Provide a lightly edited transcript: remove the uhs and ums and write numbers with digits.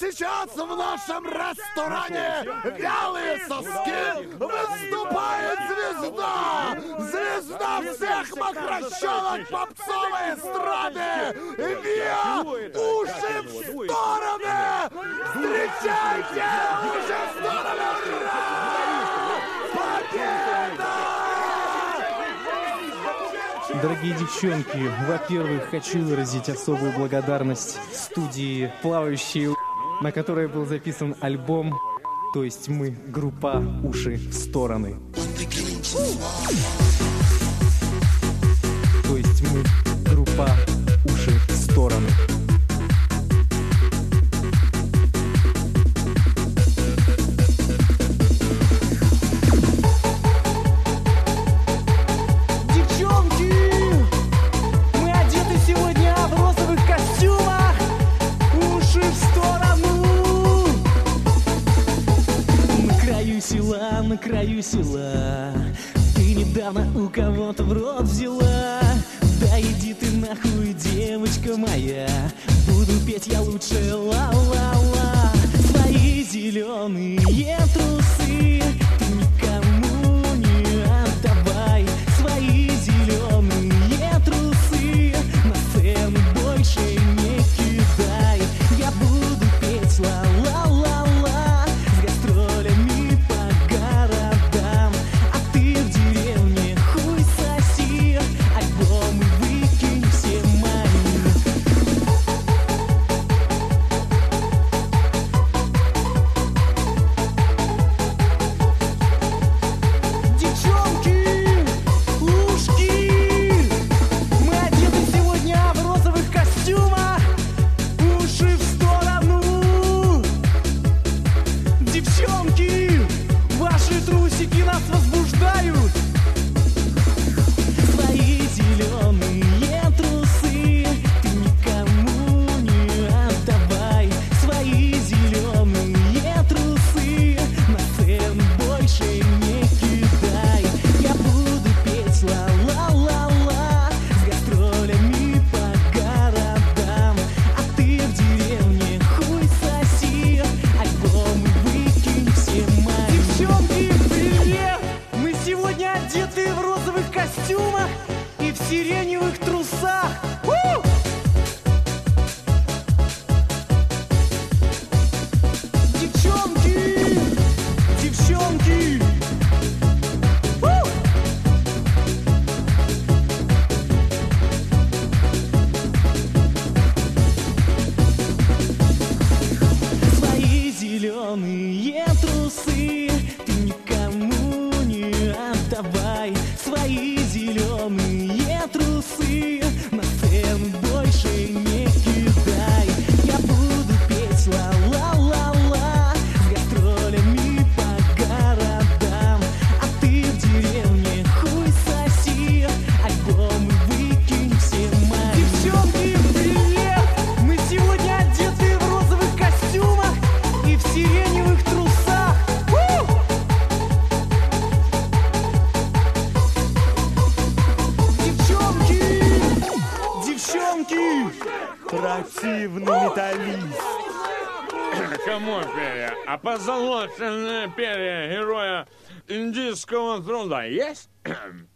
сейчас в нашем ресторане «Вялые соски» выступает звезда! Звезда всех мокрощелок попсовой эстрады! Виа «Уши в стороны!» Встречайте! «Уши в стороны!» Ура! Победа! Дорогие девчонки, во-первых, хочу выразить особую благодарность студии «Плавающие», на которой был записан альбом, то есть мы, группа «Уши в стороны». То есть мы, группа «Уши в стороны». На краю села ты недавно у кого-то в рот взяла. Да иди ты нахуй, девочка моя, буду петь я лучше ла-ла-ла. Свои зеленые трусы ты никому не отдавай. Свои зеленые трусы на сцену больше не кидай. Я буду петь ла-ла-ла-ла с гастролями. Сиреневых трусах. Девчонки, девчонки. Свои зеленые трусы ты никому не отдавай. Свои зеленые трусы на сцену больше не кидай. Я буду петь ла-ла-ла-ла с гастролями по городам. А ты в деревне хуй соси, альбомы выкинь все мои. Девчонки, привет! Мы сегодня одеты в розовых костюмах и в сиреневых трусах. Противный металлист. Кому перья? А позолоченные перья героя индийского труда есть?